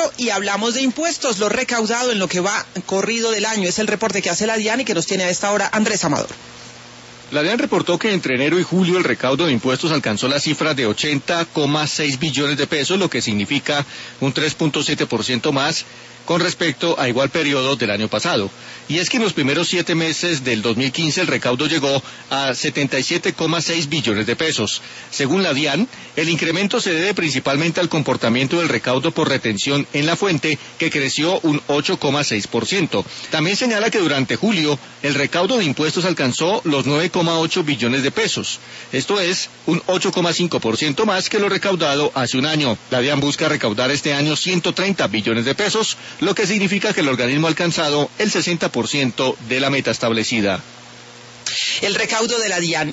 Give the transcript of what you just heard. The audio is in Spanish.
y hablamos de impuestos, lo recaudado en lo que va corrido del año. Es el reporte que hace la DIAN y que nos tiene a esta hora Andrés Amador. La DIAN reportó que entre enero y julio el recaudo de impuestos alcanzó la cifra de 80,6 billones de pesos, lo que significa un 3.7% más con respecto a igual periodo del año pasado. Y es que en los primeros 7 meses del 2015 el recaudo llegó a 77,6 billones de pesos. Según la DIAN, el incremento se debe principalmente al comportamiento del recaudo por retención en la fuente, que creció un 8,6%. También señala que durante julio el recaudo de impuestos alcanzó los 9,8 billones de pesos. Esto es un 8,5% más que lo recaudado hace un año. La DIAN busca recaudar este año 130 billones de pesos, lo que significa que el organismo ha alcanzado el 60% de la meta establecida. El recaudo de la DIAN.